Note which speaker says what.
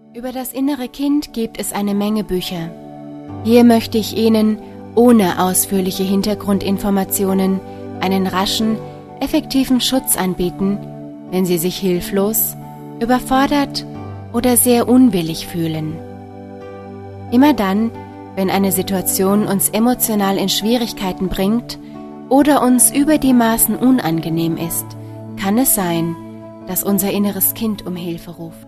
Speaker 1: Über das innere Kind gibt es eine Menge Bücher. Hier möchte ich Ihnen ohne ausführliche Hintergrundinformationen einen raschen, effektiven Schutz anbieten, wenn Sie sich hilflos, überfordert oder sehr unwillig fühlen. Immer dann, wenn eine Situation uns emotional in Schwierigkeiten bringt oder uns über die Maßen unangenehm ist, kann es sein, dass unser inneres Kind um Hilfe ruft.